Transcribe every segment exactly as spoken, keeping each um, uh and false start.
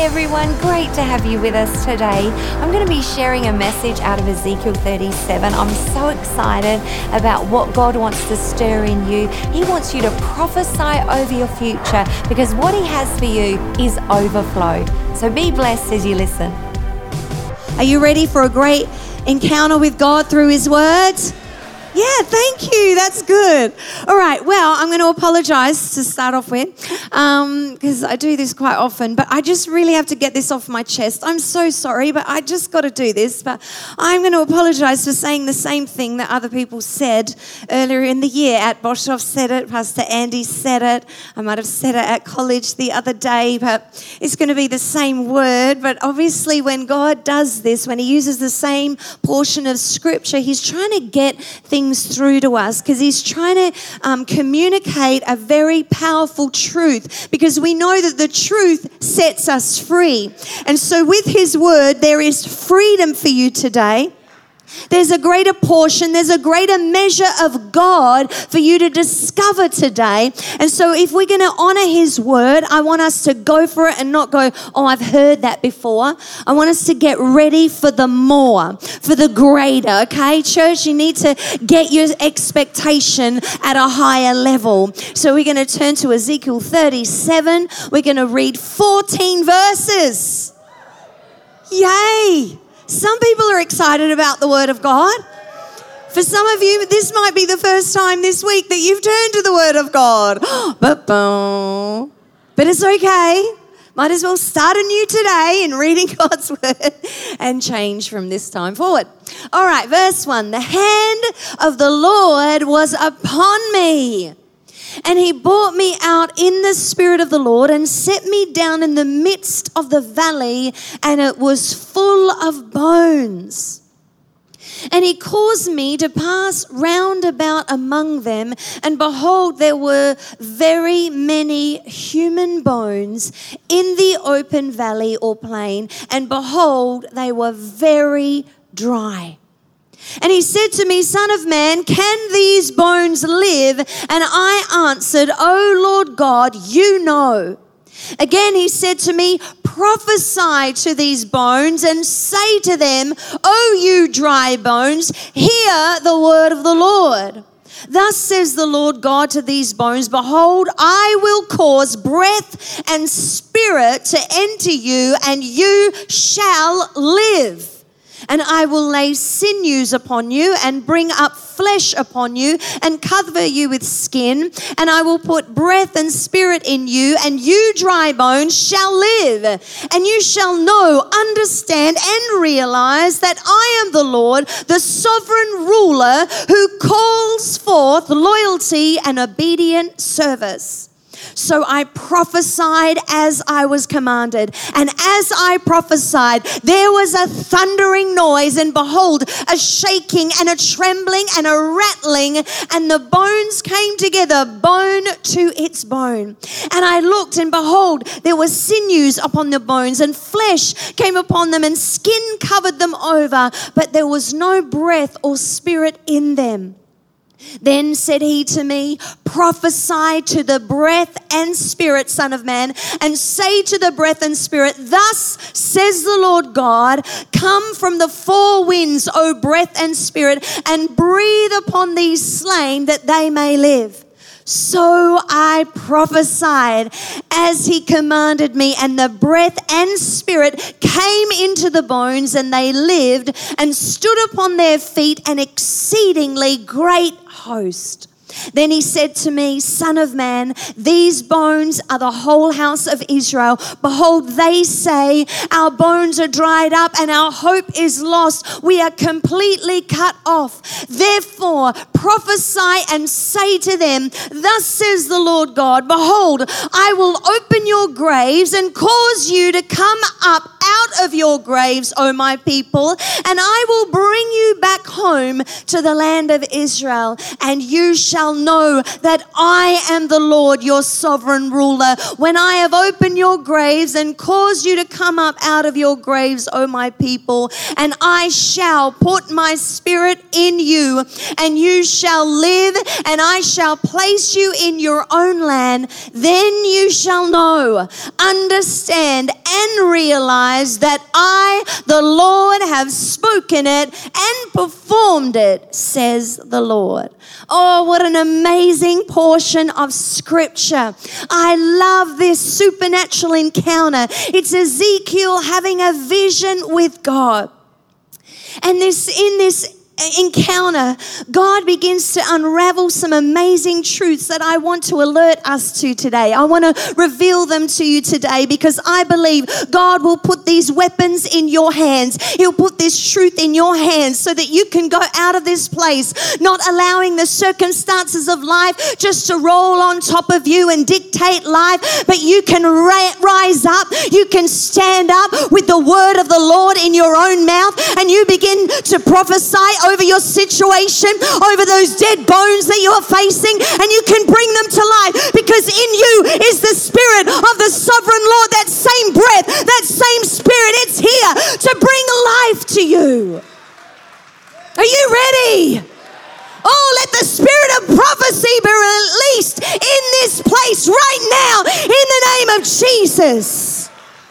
everyone, great to have you with us today. I'm going to be sharing a message out of Ezekiel thirty-seven. I'm so excited about what God wants to stir in you. He wants you to prophesy over your future because what He has for you is overflow. So be blessed as you listen. Are you ready for a great encounter with God through His words? Yeah, thank you. That's good. All right. Well, I'm going to apologize to start off with because um, I do this quite often, but I just really have to get this off my chest. I'm so sorry, but I just got to do this. But I'm going to apologize for saying the same thing that other people said earlier in the year. At Boshoff said it. Pastor Andy said it. I might have said it at college the other day, but it's going to be the same word. But obviously when God does this, when He uses the same portion of Scripture, He's trying to get things through to us because He's trying to um, communicate a very powerful truth because we know that the truth sets us free. And so with His word, there is freedom for you today. There's a greater portion, there's a greater measure of God for you to discover today. And so if we're going to honor His word, I want us to go for it and not go, oh, I've heard that before. I want us to get ready for the more, for the greater, okay? Church, you need to get your expectation at a higher level. So we're going to turn to Ezekiel thirty-seven. We're going to read fourteen verses. Yay! Some people are excited about the Word of God. For some of you, this might be the first time this week that you've turned to the Word of God. But it's okay. Might as well start anew today in reading God's Word and change from this time forward. All right, verse one. The hand of the Lord was upon me, and He brought me out in the Spirit of the Lord and set me down in the midst of the valley, and it was full of bones. And He caused me to pass round about among them, and behold, there were very many human bones in the open valley or plain, and behold, they were very dry. And He said to me, Son of man, can these bones live? And I answered, O Lord God, you know. Again He said to me, prophesy to these bones and say to them, O you dry bones, hear the word of the Lord. Thus says the Lord God to these bones, behold, I will cause breath and spirit to enter you, and you shall live. And I will lay sinews upon you and bring up flesh upon you and cover you with skin. And I will put breath and spirit in you, and you dry bones shall live. And you shall know, understand, and realize that I am the Lord, the sovereign ruler, who calls forth loyalty and obedient service. So I prophesied as I was commanded. And as I prophesied, there was a thundering noise, and behold, a shaking and a trembling and a rattling, and the bones came together, bone to its bone. And I looked, and behold, there were sinews upon the bones, and flesh came upon them, and skin covered them over, but there was no breath or spirit in them. Then said He to me, prophesy to the breath and spirit, Son of man, and say to the breath and spirit, thus says the Lord God, come from the four winds, O breath and spirit, and breathe upon these slain that they may live. So I prophesied as He commanded me, and the breath and spirit came into the bones, and they lived and stood upon their feet, an exceedingly great host. Then He said to me, Son of man, these bones are the whole house of Israel. Behold, they say, our bones are dried up and our hope is lost. We are completely cut off. Therefore, prophesy and say to them, thus says the Lord God, behold, I will open your graves and cause you to come up out of your graves, O my people, and I will bring you back home to the land of Israel, and you shall know that I am the Lord, your sovereign ruler, when I have opened your graves and caused you to come up out of your graves, O my people, and I shall put my spirit in you, and you shall live, and I shall place you in your own land. Then you shall know, understand, and realize that I, the Lord, have spoken it and performed it, says the Lord. Oh, what an amazing portion of scripture. I love this supernatural encounter. It's Ezekiel having a vision with God. And this in this encounter, God begins to unravel some amazing truths that I want to alert us to today. I want to reveal them to you today because I believe God will put these weapons in your hands. He'll put this truth in your hands so that you can go out of this place, not allowing the circumstances of life just to roll on top of you and dictate life, but you can ra- rise up, you can stand up with the word of the Lord in your own mouth, and you begin to prophesy over your situation, over those dead bones that you are facing, and you can bring them to life because in you is the Spirit of the sovereign Lord. That same breath, that same Spirit, it's here to bring life to you. Are you ready? Oh, let the spirit of prophecy be released in this place right now in the name of Jesus.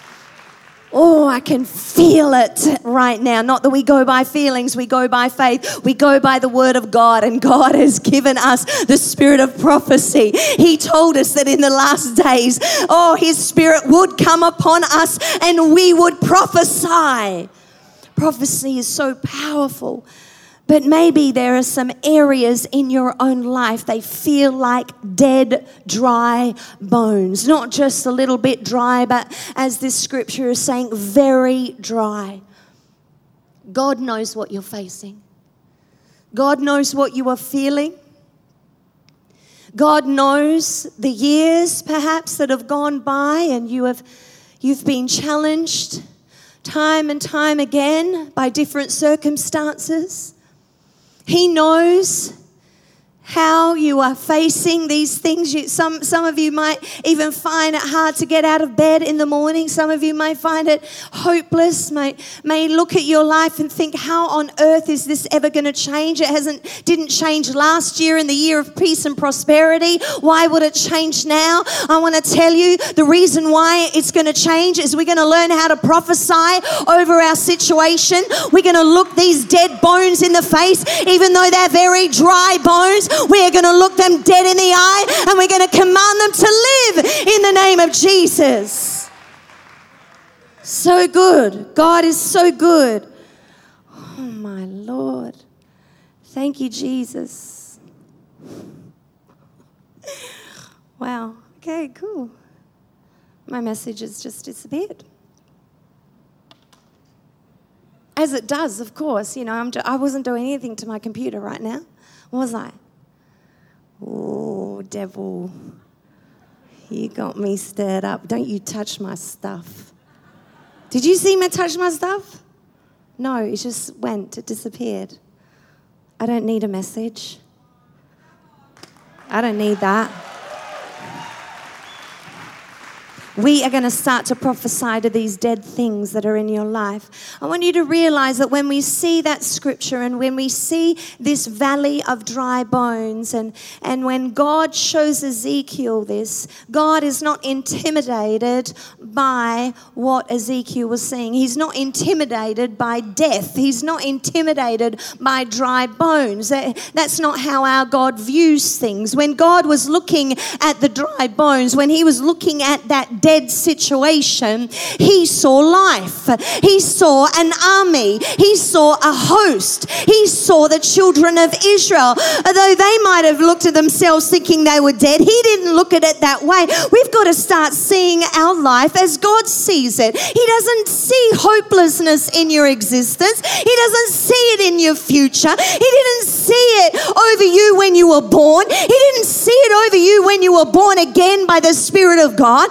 Oh, I can feel it right now. Not that we go by feelings, we go by faith. We go by the word of God, and God has given us the spirit of prophecy. He told us that in the last days, oh, his spirit would come upon us and we would prophesy. Prophecy is so powerful. But maybe there are some areas in your own life, they feel like dead, dry bones. Not just a little bit dry, but as this scripture is saying, very dry. God knows what you're facing. God knows what you are feeling. God knows the years perhaps that have gone by and you have, you've been challenged time and time again by different circumstances. He knows how you are facing these things. You, some, some of you might even find it hard to get out of bed in the morning. Some of you may find it hopeless, may, may look at your life and think, how on earth is this ever going to change? It hasn't, didn't change last year in the year of peace and prosperity. Why would it change now? I want to tell you the reason why it's going to change is we're going to learn how to prophesy over our situation. We're going to look these dead bones in the face, even though they're very dry bones. We are going to look them dead in the eye and we're going to command them to live in the name of Jesus. So good. God is so good. Oh, my Lord. Thank you, Jesus. Wow. Okay, cool. My message has just disappeared. As it does, of course. You know, I'm, I wasn't doing anything to my computer right now, was I? Oh, devil, you got me stirred up. Don't you touch my stuff. Did you see me touch my stuff? No, it just went, it disappeared. I don't need a message. I don't need that. We are going to start to prophesy to these dead things that are in your life. I want you to realize that when we see that scripture and when we see this valley of dry bones and, and when God shows Ezekiel this, God is not intimidated by what Ezekiel was seeing. He's not intimidated by death. He's not intimidated by dry bones. That, that's not how our God views things. When God was looking at the dry bones, when he was looking at that dead situation, he saw life. He saw an army. He saw a host. He saw the children of Israel. Although they might have looked at themselves thinking they were dead, he didn't look at it that way. We've got to start seeing our life as God sees it. He doesn't see hopelessness in your existence. He doesn't see it in your future. He didn't see it over you when you were born. He didn't see it over you when you were born again by the Spirit of God. When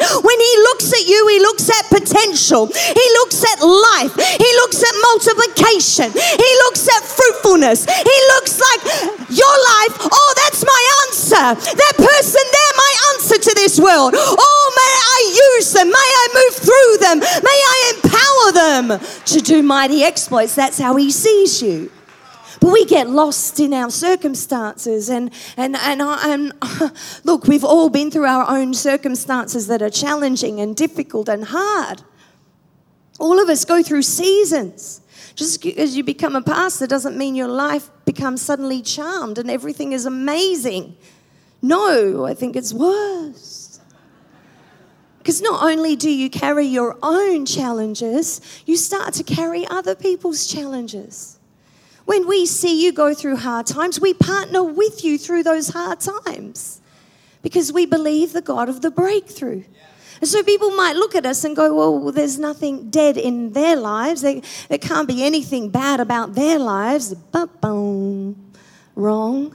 he looks at you, he looks at potential. He looks at life. He looks at multiplication. He looks at fruitfulness. He looks like your life. Oh, that's my answer. That person there, my answer to this world. Oh, may I use them. May I move through them. May I empower them to do mighty exploits. That's how he sees you. But we get lost in our circumstances, and and and, and look, we've all been through our own circumstances that are challenging and difficult and hard. All of us go through seasons. Just because you become a pastor doesn't mean your life becomes suddenly charmed and everything is amazing. No, I think it's worse. Because not only do you carry your own challenges, you start to carry other people's challenges. When we see you go through hard times, we partner with you through those hard times because we believe the God of the breakthrough. And so people might look at us and go, well, there's nothing dead in their lives. There, there can't be anything bad about their lives. Ba-boom. Wrong.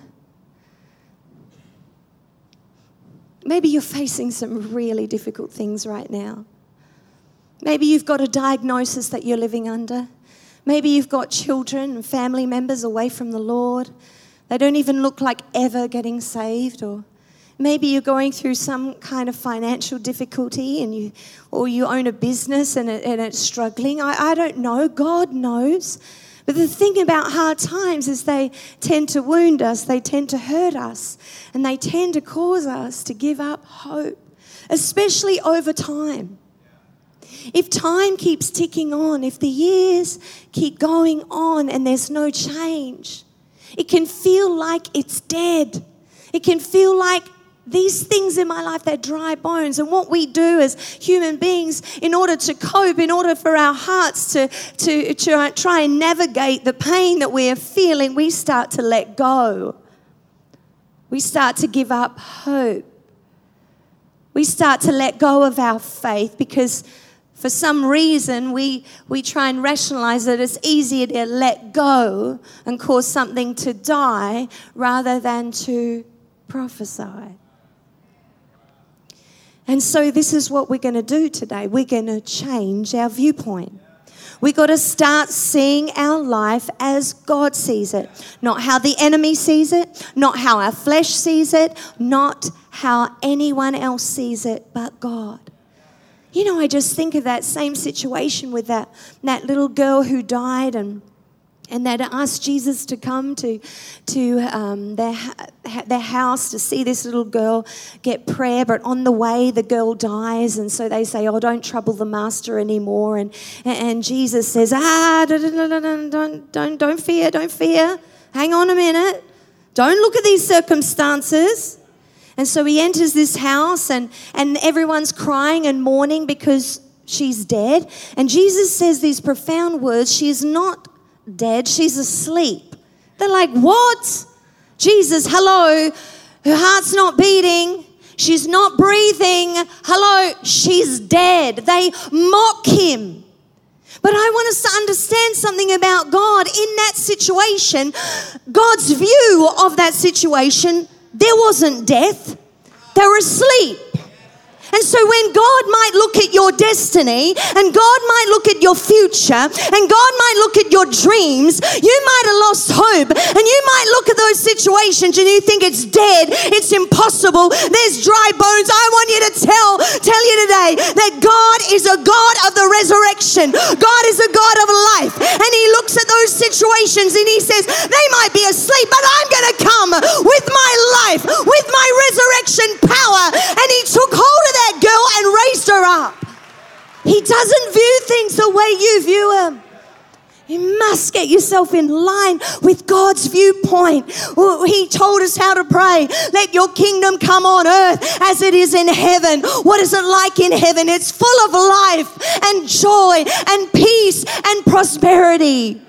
Maybe you're facing some really difficult things right now. Maybe you've got a diagnosis that you're living under. Maybe you've got children and family members away from the Lord. They don't even look like ever getting saved. Or maybe you're going through some kind of financial difficulty, and you, or you own a business and, it, and it's struggling. I, I don't know. God knows. But the thing about hard times is they tend to wound us. They tend to hurt us. And they tend to cause us to give up hope, especially over time. If time keeps ticking on, if the years keep going on and there's no change, it can feel like it's dead. It can feel like these things in my life, they're dry bones. And what we do as human beings in order to cope, in order for our hearts to, to, to try and navigate the pain that we are feeling, we start to let go. We start to give up hope. We start to let go of our faith because for some reason, we, we try and rationalize that it's easier to let go and cause something to die rather than to prophesy. And so this is what we're going to do today. We're going to change our viewpoint. We've got to start seeing our life as God sees it. Not how the enemy sees it, not how our flesh sees it, not how anyone else sees it, but God. You know, I just think of that same situation with that, that little girl who died and and they'd asked Jesus to come to, to um, their, their house to see this little girl get prayer, but on the way the girl dies, and so they say, oh, don't trouble the master anymore. And, and Jesus says, ah, don't, don't, don't, don't fear, don't fear. Hang on a minute. Don't look at these circumstances. And so he enters this house and, and everyone's crying and mourning because she's dead. And Jesus says these profound words, she is not dead, she's asleep. They're like, what? Jesus, hello, her heart's not beating, she's not breathing, hello, she's dead. They mock him. But I want us to understand something about God. In that situation, God's view of that situation, there wasn't death. They were asleep. And so when God might look at your destiny, and God might look at your future, and God might look at your dreams, you might have lost hope, and you might look at those situations and you think it's dead, it's impossible, there's dry bones. I want you to tell, tell you today that God is a God of the resurrection. God is a God of life. And he looks at those situations and he says, they might be asleep, but I'm going to come with my life, with my resurrection power. And he took hold of that girl and raised her up. He doesn't view things the way you view them. You must get yourself in line with God's viewpoint. He told us how to pray. Let your kingdom come on earth as it is in heaven. What is it like in heaven? It's full of life and joy and peace and prosperity.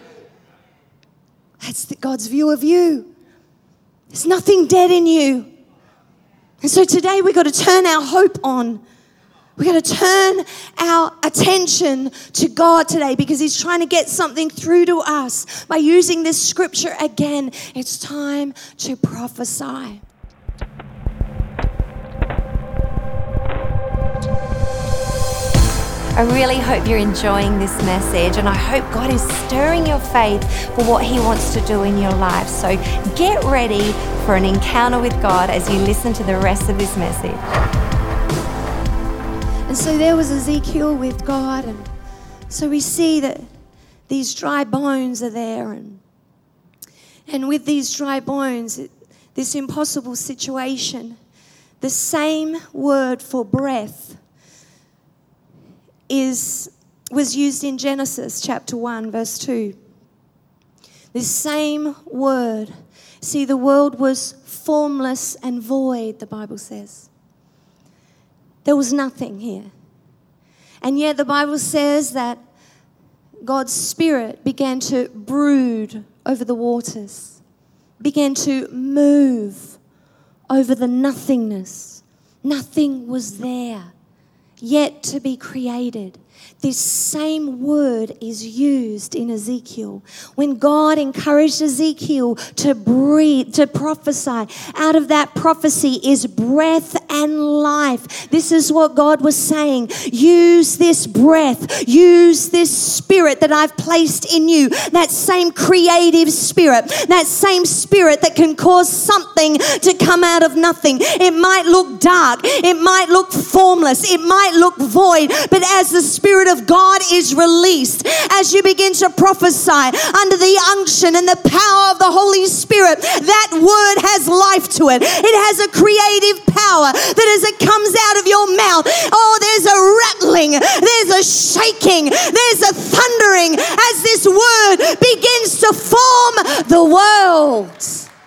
That's God's view of you. There's nothing dead in you. And so today we've got to turn our hope on. We've got to turn our attention to God today because he's trying to get something through to us by using this scripture again. It's time to prophesy. I really hope you're enjoying this message, and I hope God is stirring your faith for what He wants to do in your life. So get ready for an encounter with God as you listen to the rest of this message. And so there was Ezekiel with God, and so we see that these dry bones are there, and and with these dry bones, it, this impossible situation, the same word for breath is was used in Genesis chapter one, verse two. This same word. See, the world was formless and void, the Bible says. There was nothing here. And yet the Bible says that God's Spirit began to brood over the waters, began to move over the nothingness. Nothing was there yet to be created. This same word is used in Ezekiel. When God encouraged Ezekiel to breathe, to prophesy, out of that prophecy is breath and life. This is what God was saying. Use this breath. Use this spirit that I've placed in you. That same creative spirit. That same spirit that can cause something to come out of nothing. It might look dark. It might look formless. It might look void. But as the Spirit of God is released, as you begin to prophesy under the unction and the power of the Holy Spirit, that word has life to it. It has a creative power that as it comes out of your mouth, oh, there's a rattling, there's a shaking, there's a thundering as this word begins to form the world.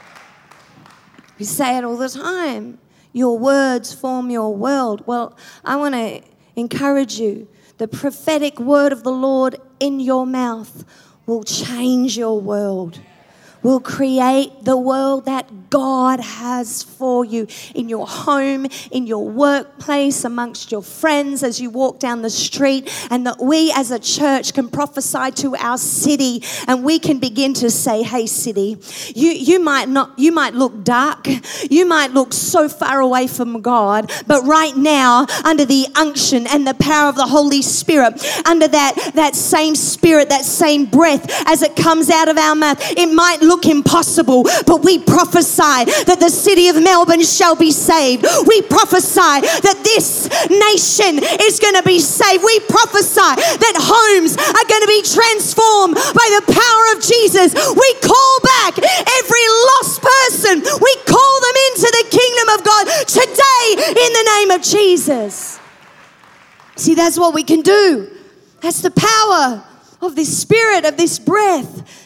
We say it all the time. Your words form your world. Well, I want to encourage you. The prophetic word of the Lord in your mouth will change your world, will create the world that God has for you in your home, in your workplace, amongst your friends as you walk down the street, and that we as a church can prophesy to our city, and we can begin to say, hey city, you, you might not, you might look dark, you might look so far away from God, but right now under the unction and the power of the Holy Spirit, under that, that same spirit, that same breath as it comes out of our mouth, it might look impossible, but we prophesy that the city of Melbourne shall be saved. We prophesy that this nation is going to be saved. We prophesy that homes are going to be transformed by the power of Jesus. We call back every lost person. We call them into the kingdom of God today in the name of Jesus. See, that's what we can do. That's the power of this spirit, of this breath.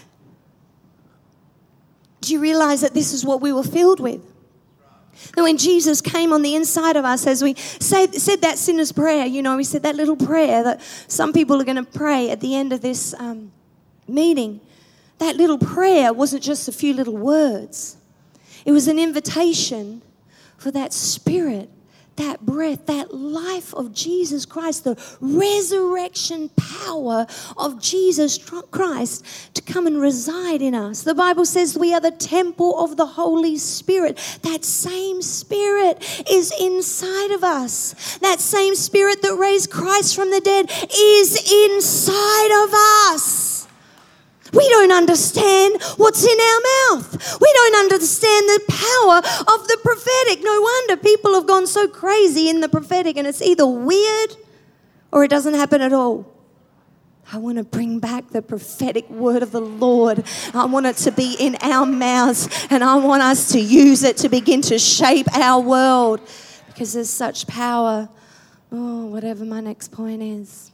Do you realize that this is what we were filled with? That when Jesus came on the inside of us, as we say, said that sinner's prayer, you know, we said that little prayer that some people are going to pray at the end of this um, meeting. That little prayer wasn't just a few little words. It was an invitation for that spirit, that breath, that life of Jesus Christ, the resurrection power of Jesus Christ to come and reside in us. The Bible says we are the temple of the Holy Spirit. That same Spirit is inside of us. That same Spirit that raised Christ from the dead is inside of us. We don't understand what's in our mouth. We don't understand the power of the prophetic. No wonder people have gone so crazy in the prophetic, and it's either weird or it doesn't happen at all. I want to bring back the prophetic word of the Lord. I want it to be in our mouths, and I want us to use it to begin to shape our world because there's such power. Oh, whatever my next point is.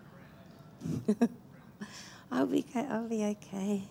I'll be, I'll be okay.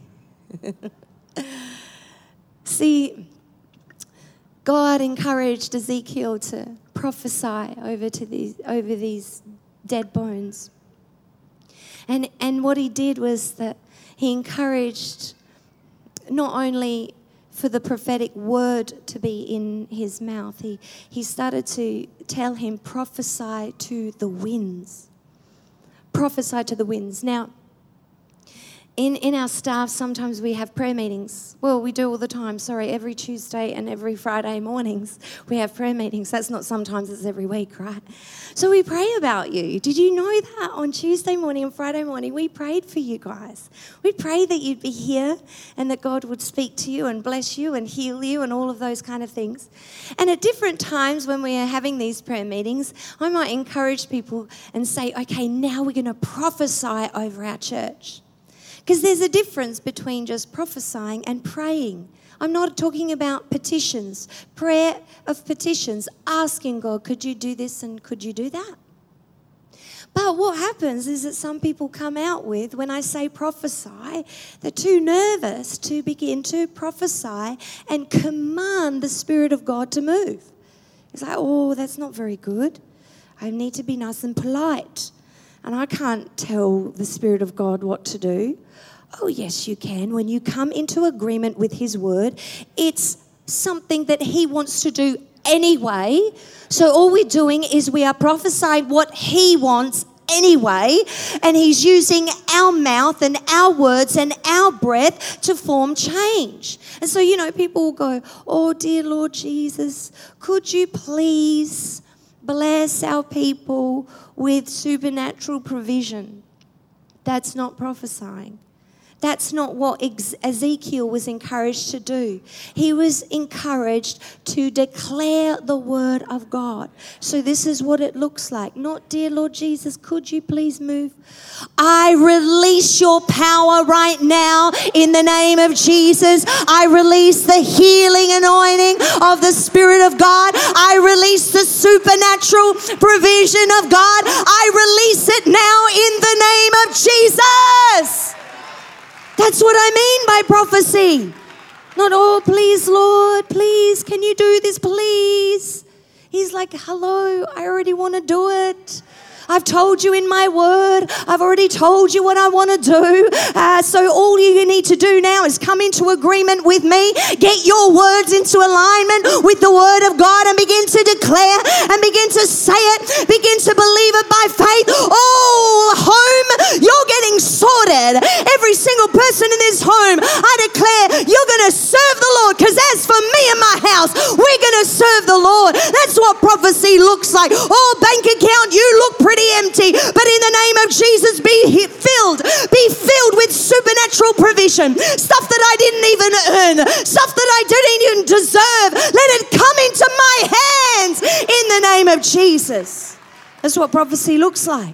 See, God encouraged Ezekiel to prophesy over to these over these dead bones. And and what he did was that he encouraged not only for the prophetic word to be in his mouth, he, he started to tell him, prophesy to the winds. Prophesy to the winds. Now, in, in our staff, sometimes we have prayer meetings. Well, we do all the time. Sorry, every Tuesday and every Friday mornings we have prayer meetings. That's not sometimes, it's every week, right? So we pray about you. Did you know that on Tuesday morning and Friday morning we prayed for you guys? We prayed that you'd be here and that God would speak to you and bless you and heal you and all of those kind of things. And at different times when we are having these prayer meetings, I might encourage people and say, okay, now we're going to prophesy over our church. Because there's a difference between just prophesying and praying. I'm not talking about petitions, prayer of petitions, asking God, could you do this and could you do that? But what happens is that some people come out with, when I say prophesy, they're too nervous to begin to prophesy and command the Spirit of God to move. It's like, oh, that's not very good. I need to be nice and polite. And I can't tell the Spirit of God what to do. Oh, yes, you can. When you come into agreement with His word, it's something that He wants to do anyway. So all we're doing is we are prophesying what He wants anyway, and He's using our mouth and our words and our breath to form change. And so, you know, people will go, oh, dear Lord Jesus, could you please bless our people with supernatural provision? That's not prophesying. That's not what Ezekiel was encouraged to do. He was encouraged to declare the word of God. So this is what it looks like. Not, dear Lord Jesus, could you please move? I release your power right now in the name of Jesus. I release the healing anointing of the Spirit of God. I release the supernatural provision of God. I release it now in the name of Jesus. That's what I mean by prophecy. Not, oh, please, Lord, please, can you do this, please? He's like, hello, I already want to do it. I've told you in my word. I've already told you what I want to do. Uh, so all you need to do now is come into agreement with me. Get your words into alignment with the word of God and begin to declare and begin to say it. Begin to believe it by faith. Oh, home, you're getting sorted. Every single person in this home, I declare you're going to serve the Lord, because as for me and my house, we're going to serve the Lord. That's what prophecy looks like. Oh, bank account, you look pretty empty, but in the name of Jesus, be filled, be filled with supernatural provision, stuff that I didn't even earn, stuff that I didn't even deserve. Let it come into my hands in the name of Jesus. That's what prophecy looks like.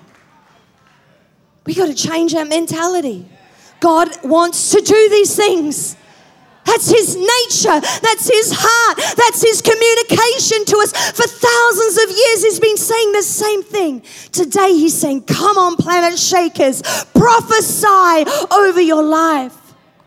We got to change our mentality. God wants to do these things. That's His nature. That's His heart. That's His communication to us. For thousands of years, He's been saying the same thing. Today, He's saying, come on, planet shakers, prophesy over your life.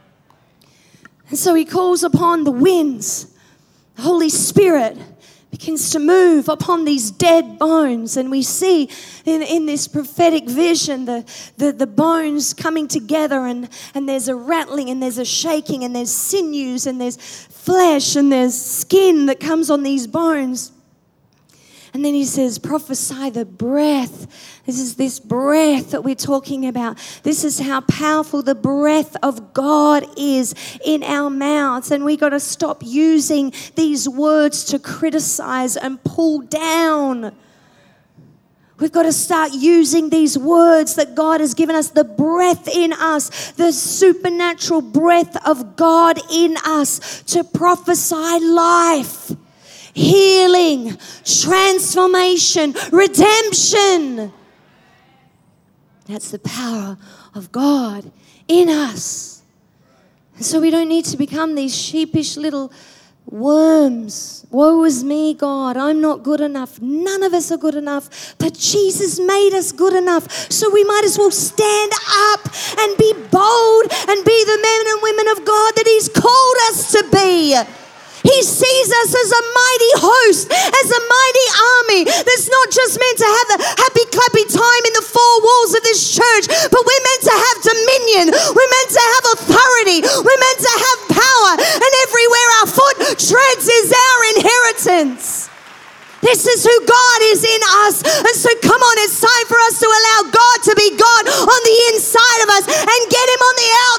And so He calls upon the winds. The Holy Spirit begins to move upon these dead bones, and we see in, in this prophetic vision the, the, the bones coming together, and, and there's a rattling and there's a shaking and there's sinews and there's flesh and there's skin that comes on these bones. And then He says, prophesy the breath. This is this breath that we're talking about. This is how powerful the breath of God is in our mouths. And we got to stop using these words to criticize and pull down. We've got to start using these words that God has given us, the breath in us, the supernatural breath of God in us, to prophesy life, healing, transformation, redemption. That's the power of God in us. And so we don't need to become these sheepish little worms. Woe is me, God. I'm not good enough. None of us are good enough. But Jesus made us good enough. So we might as well stand up and be bold and be the men and women of God that He's called us to be. He sees us as a mighty host, as a mighty army that's not just meant to have a happy, clappy time in the four walls of this church, but we're meant to have dominion. We're meant to have authority. We're meant to have power. And everywhere our foot treads is our inheritance. This is who God is in us. And so come on, it's time for us to allow God to be God on the inside of us and get Him on the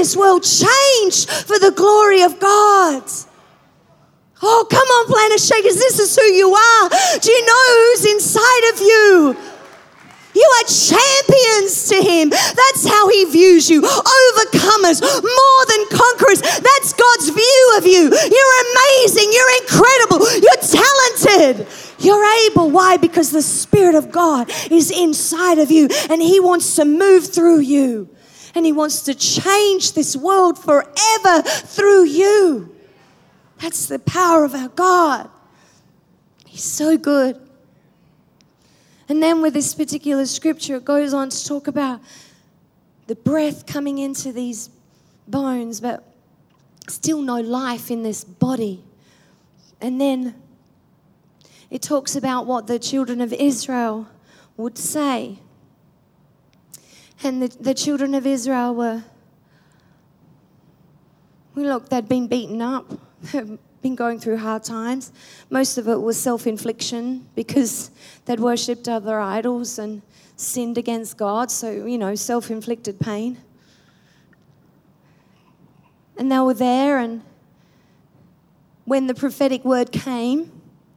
this world changed for the glory of God. Oh, come on, Planet Shakers, this is who you are. Do you know who's inside of you? You are champions to him. That's how he views you. Overcomers, more than conquerors. That's God's view of you. You're amazing. You're incredible. You're talented. You're able. Why? Because the Spirit of God is inside of you and he wants to move through you. And he wants to change this world forever through you. That's the power of our God. He's so good. And then with this particular scripture, it goes on to talk about the breath coming into these bones, but still no life in this body. And then it talks about what the children of Israel would say. And the, the children of Israel were, well, look, they'd been beaten up. Been going through hard times. Most of it was self-infliction because they'd worshipped other idols and sinned against God. So, you know, self-inflicted pain. And they were there, and when the prophetic word came,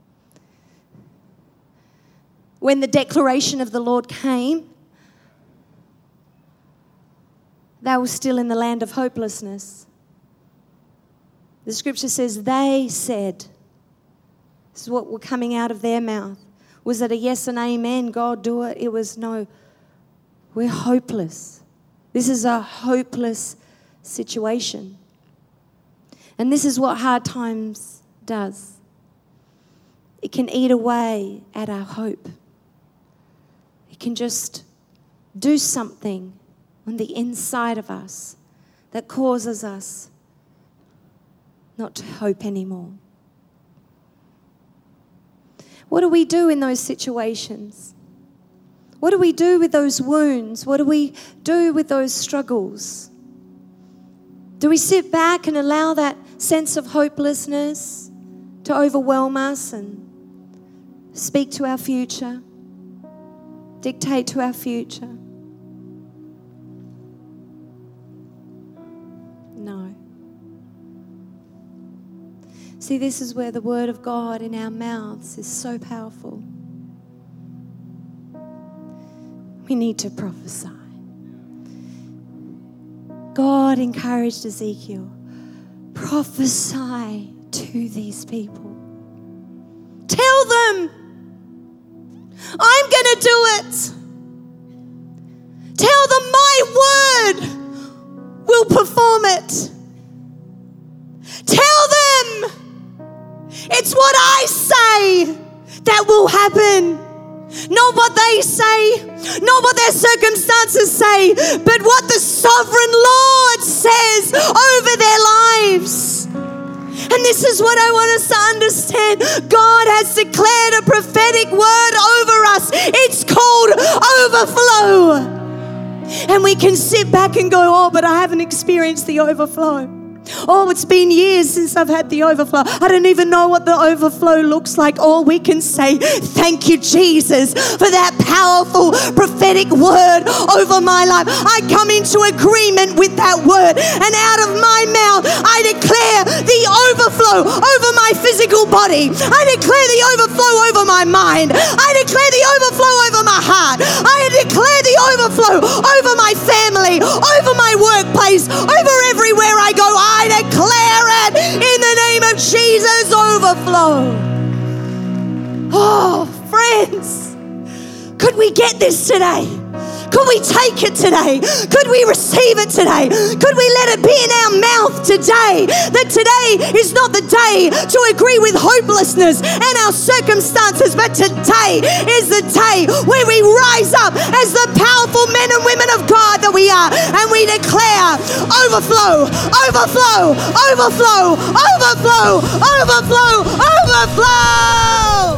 when the declaration of the Lord came, they were still in the land of hopelessness. The scripture says they said, this is what were coming out of their mouth. Was it a yes and amen, God do it? It was no, we're hopeless. This is a hopeless situation. And this is what hard times does. It can eat away at our hope. It can just do something on the inside of us that causes us not to hope anymore. What do we do in those situations? What do we do with those wounds? What do we do with those struggles? Do we sit back and allow that sense of hopelessness to overwhelm us and speak to our future, dictate to our future? No. See, this is where the word of God in our mouths is so powerful. We need to prophesy. God encouraged Ezekiel, prophesy to these people. Tell them, I'm going to do it. Tell them my word will perform it. Tell them it's what I say that will happen. Not what they say, not what their circumstances say, but what the sovereign Lord says over their lives. And this is what I want us to understand. God has declared a prophetic word over us. It's called overflow. And we can sit back and go, oh, but I haven't experienced the overflow. Oh, it's been years since I've had the overflow. I don't even know what the overflow looks like. All we can say, thank you, Jesus, for that powerful prophetic word over my life. I come into agreement with that word, and out of my mouth, I declare the overflow over my physical body. I declare the overflow over my mind. I declare the overflow over my heart. I declare the overflow over my family, over my workplace, over everywhere I go. I declare it in the name of Jesus, overflow. Oh, friends, could we get this today? Could we take it today? Could we receive it today? Could we let it be in our mouth today? That today is not the day to agree with hopelessness and our circumstances, but today is the day where we rise up as the powerful men and women of God that we are, and we declare overflow, overflow, overflow, overflow, overflow, overflow.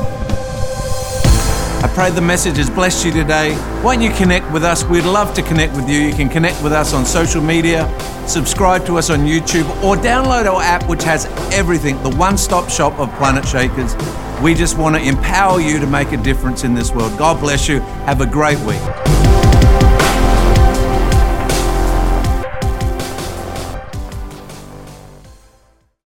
I pray the message has blessed you today. Why don't you connect with us? We'd love to connect with you. You can connect with us on social media, subscribe to us on YouTube, or download our app, which has everything, the one-stop shop of Planet Shakers. We just want to empower you to make a difference in this world. God bless you. Have a great week.